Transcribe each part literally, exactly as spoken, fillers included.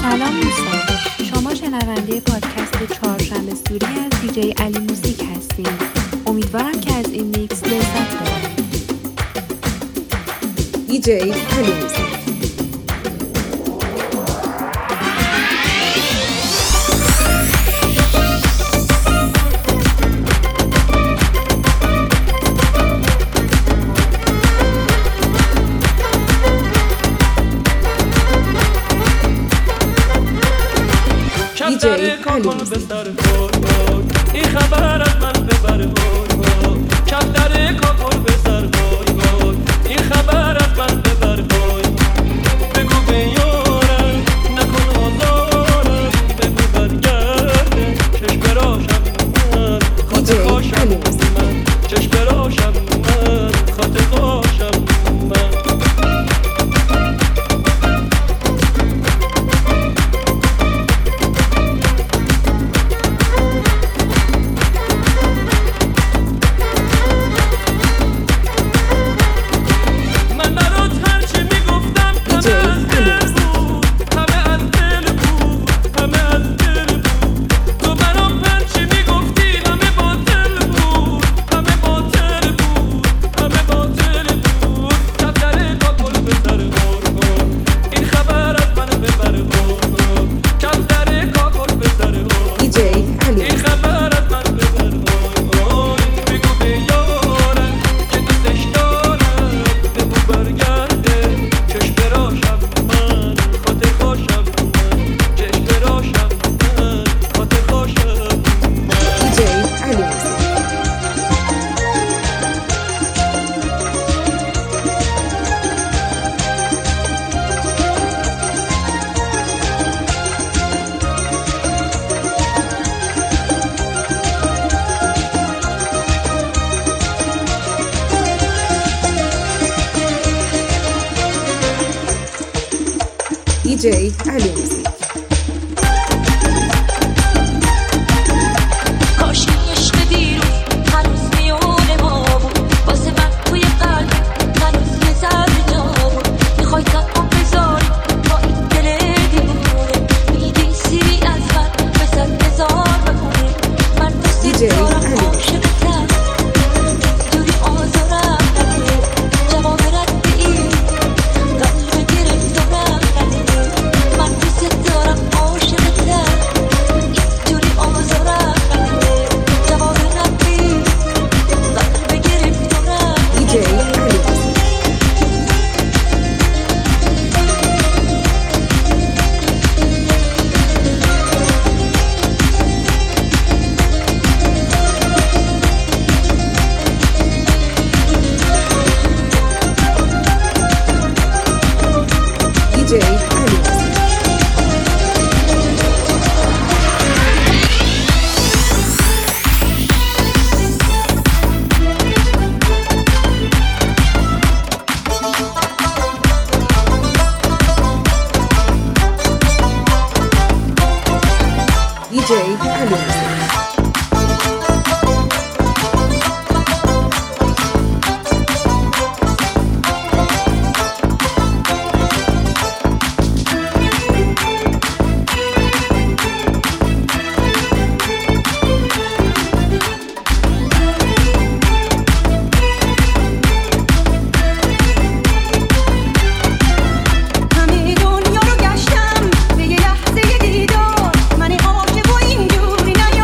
سلام دوستان، شما شنونده پادکست چهارشنبه سوری از دیجی علی موزیک هستید. امیدوارم که از این میکس لذت ببرید. دیجی علی موزیک. داره کاکل به سر بای این خبر از من ببر بای کم داره کاکل به سر بای این خبر از من ببر بای بگو به یارم نکن آزارم بگو برگرده چشم براشم من خاط خوشم من چشم براشم من خاط خوشم من دیجی علی موزیک. کاش این عشق دیروز هنوز میونه ما بود واسه من توی قلب هنوز یه ذره جا بود میخوای تنها بذاری با این دل دیوونه میگی سیری از من بزن بذار بمونه من دوست دارم عاشقتم دوری آزارم نده جواب ردی قلب گرفتارم نده من دوست دارم عاشقتم اینجوری آزارم نده جواب ردی قلب گرفتارم دیجی علی موزیک. دیجی علی موزیک. دیجی علی موزیک. همه دنیا رو گشتم به یه لحظه دیدار من عاشق و اینجوری نیام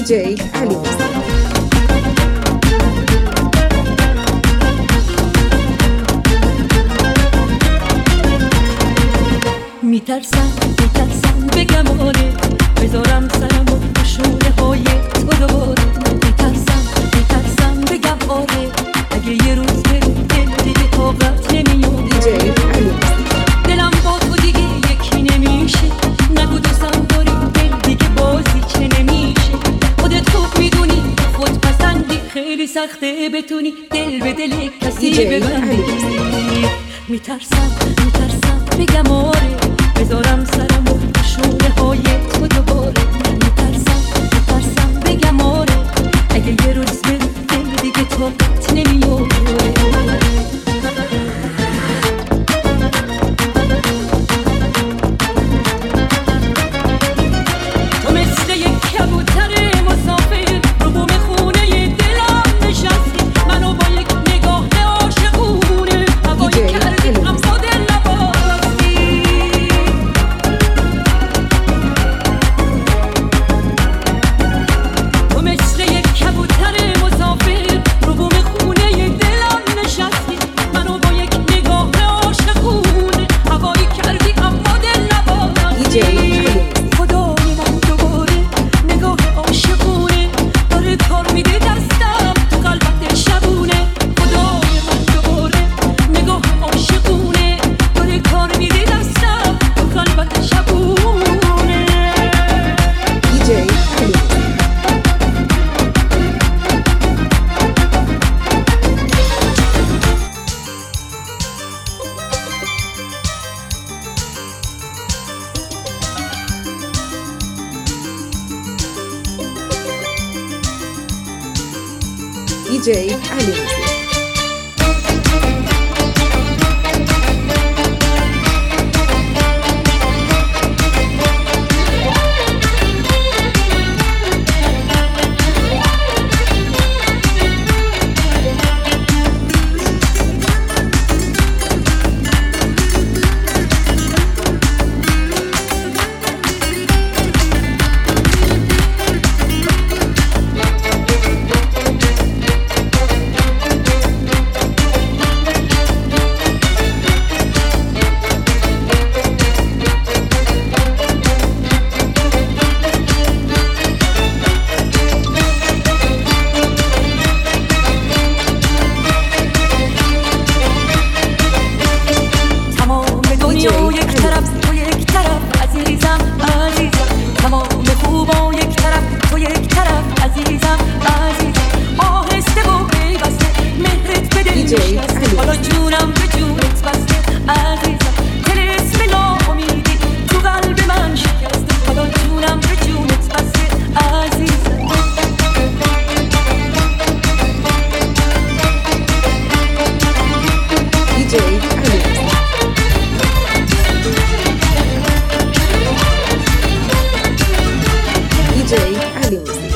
دیجی علی موسیقی. میترسم میترسم بگم آره، بذارم سرم و شونه های تو دوباره. میترسم میترسم بگم آره، اگه یه روز بری دل دیگه طاقت نمیاد. دیجی علی موسیقی. دلم با تو دیگه یکی نمیشه، نگو دوستم داری دل دیگه بازی چه نمیشه. خودت خوب میدونی خود پسندی، خیلی سخته بتونی دل به دل کسی ببندی. میترسم میترسم بگم آره، بذارم سرم و شونه های تو دوباره. میترسم میترسم بگم آره، اگه یه روز بری دل دیگه طاقت نمیاد. تو مثل یک کبوتر مسافر رو بوم خونه دلم نشستی، منو با یک نگاه عاشقونه هوایی کردی اما دل نباستی. تو مثل یک کبوتر مسافر رو بوم خونه دلم نشستی، منو با یک نگاه عاشقونه هوایی کردی اما دل نباستی. خدای من دوباره نگاه عاشقونه داره کار میده دستم تو قلبت شبونه. خدای من دوباره نگاه عاشقونه داره کار میده دستم تو قلبت شبونه. دیجی علی موسیقی. دیجی علی موسیقی. تمام دنیا یک طرف تو یک طرف عزیزم عزیزم، تمام خوبا یک طرف تو یک طرف عزیزم عزیزم. آهسته و پیوسته مهرت به دل نشسته، حالا جونم به جونت بسته عزیزم. طلسم ناامیدی تو قلب من شکسته، حالا جونم به جونت بسته عزیزم. دیجی علی موسیقی. دیجی علی موسیقی.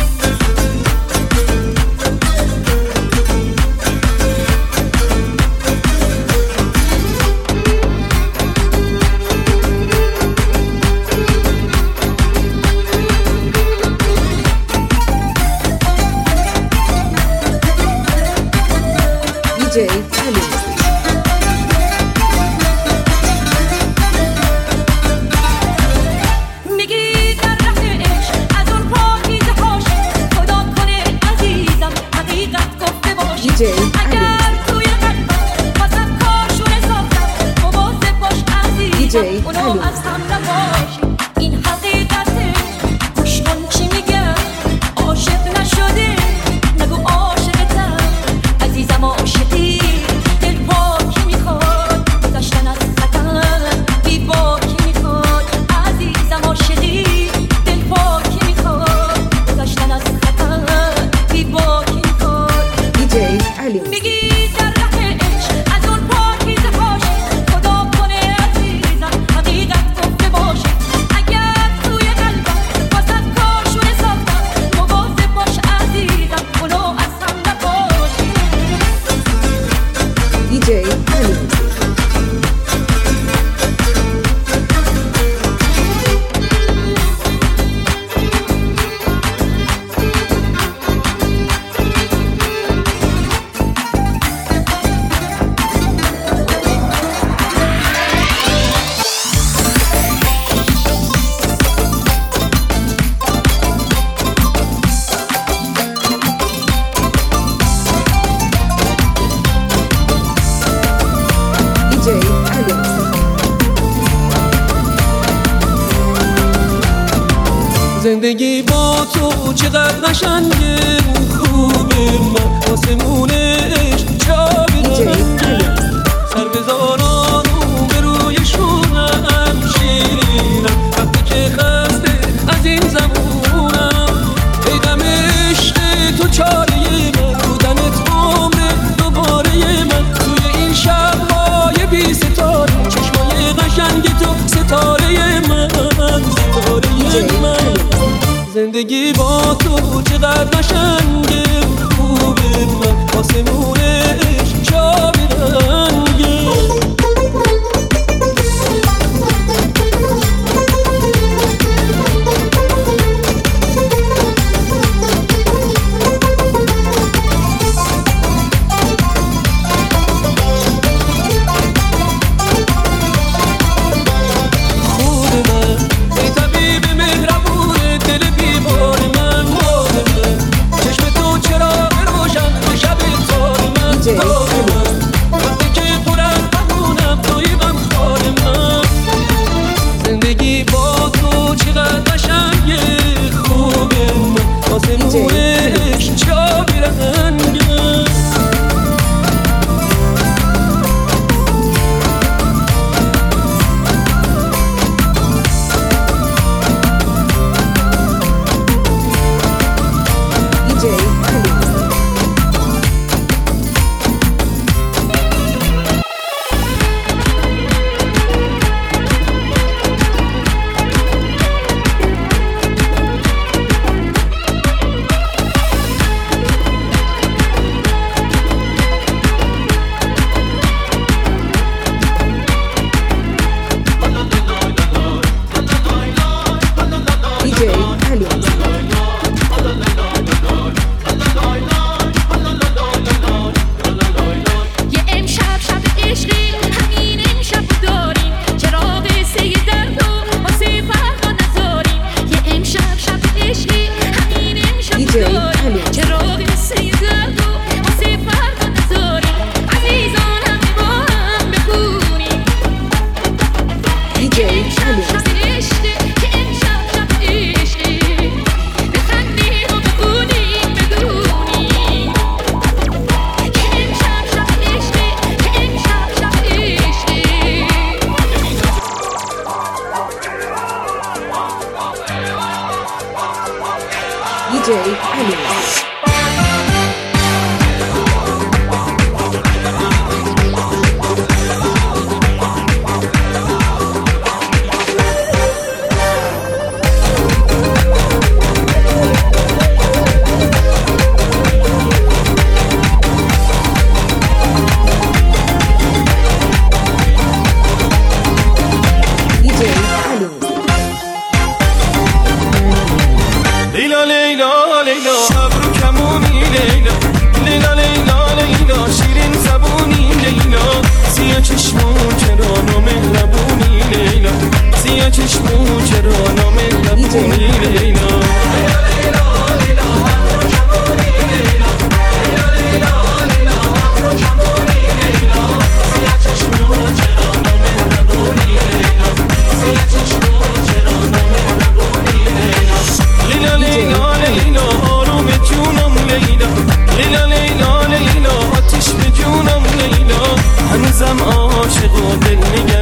دیجی علی موسیقی. میگی در ره عشق از اون پاکیزه هاش خدا کنه عزیزم حقیقت گفته باشی. دیجی علی اگر توی قلبم واسه کاشونه ساختم مواظب باش دیجی عزیزم، اونو علی از هم نباشی. این حقیقته گوش کن چی میگم، عاشق نشده نگو عاشقتم عزیزم. عاشقی دل پاکی میخواد گذشتن از خطر بی باکی میخواد عزیزم. عاشقی دل پاکی میخواد گذشتن از خطر بی باکی میخواد. دیجی علی موسیقی. میگی در ره عشق از اون پاکیزه هاش خدا کنه عزیزم حقیقت گفته زندگی با تو چقدر قشنگه، خوبه من آسمونش جا بیرنگه، سر بذاران و به روی شونم شیرینم، وقتی که خسته از این زمونم، ای غم عشق تو چاره من، بودنت عمر دوباره من، توی این شب‌های بی ستاره، چشمای قشنگ تو ستاره من، ستاره من. زندگی با تو چقدر قشنگه، خوبه من آسمونش جا بیرنگه. زندگی با تو چقدر قشنگه، خوبه من آسمونش جا بیرنگه. دی جی علی. لیلا لیلا لیلا ابرو کمونی لیلا، لیلا لیلا لیلا شیرین زبونی لیلا، سیاه چشمو چرا نامهربونی لیلا، سیاه چشمو چرا نامهربونی لیلا. لیلا لیلا لیلا آتش به جونم لیلا، هنوزم عاشق و دل نگه